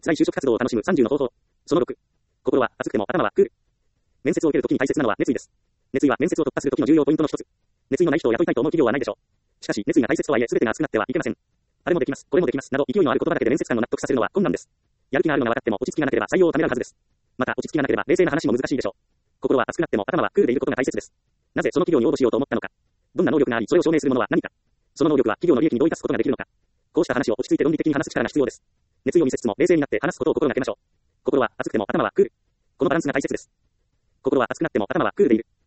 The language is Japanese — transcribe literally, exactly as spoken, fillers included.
辛い就職活動を楽しむさんじゅうの方法。そのろく。心は熱くても頭はクール。面接を受けるときに大切なのは熱意です。熱意は面接を突破するときの重要ポイントの一つ。熱意のない人を雇いたいと思う企業はないでしょう。しかし、熱意が大切とはいえ全てが熱くなってはいけません。あれもできます、これもできます、など勢いのある言葉だけで面接官を納得させるのは困難です。やる気があるのが分かっても落ち着きがなければ採用をためらうはずです。また、落ち着きがなければ冷静な話も難しいでしょう。心は熱くなっても頭はクールでいることが大切です。なぜその企業に応募しようと思ったのか。どんな能力があり、それを証明するものは何か。その能力は企業の利益にどう生かすことができるのか。こうした話を落ち着いて論理的に話す力が必要です。熱意を見せつつも冷静になって話すことを心がけましょう。心は熱くても頭はクール。このバランスが大切です。心は熱くなっても頭はクールでいる。